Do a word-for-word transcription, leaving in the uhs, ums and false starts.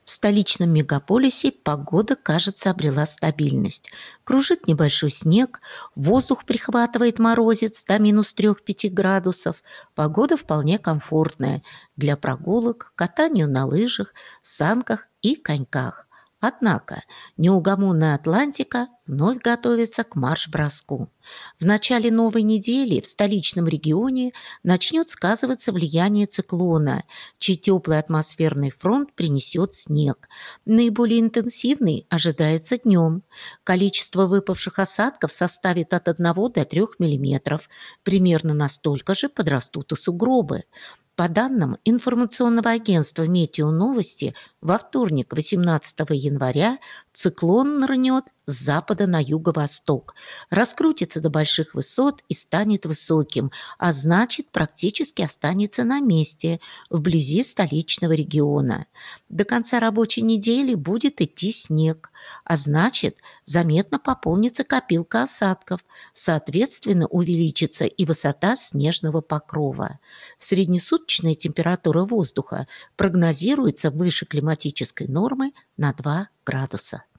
В столичном мегаполисе погода, кажется, обрела стабильность. Кружит небольшой снег, воздух прихватывает морозец до минус трёх-пяти градусов. Погода вполне комфортная для прогулок, катанию на лыжах, санках и коньках. Однако неугомонная Атлантика вновь готовится к марш-броску. В начале новой недели в столичном регионе начнет сказываться влияние циклона, чей теплый атмосферный фронт принесет снег. Наиболее интенсивный ожидается днем. Количество выпавших осадков составит от одного до трёх миллиметров. Примерно настолько же подрастут и сугробы. По данным информационного агентства «Метеоновости», во вторник, восемнадцатого января, циклон нырнет с запада на юго-восток, раскрутится до больших высот и станет высоким, а значит, практически останется на месте, вблизи столичного региона. До конца рабочей недели будет идти снег, а значит, заметно пополнится копилка осадков, соответственно, увеличится и высота снежного покрова. Среднесуточная температура воздуха прогнозируется выше климатической нормы на два градуса.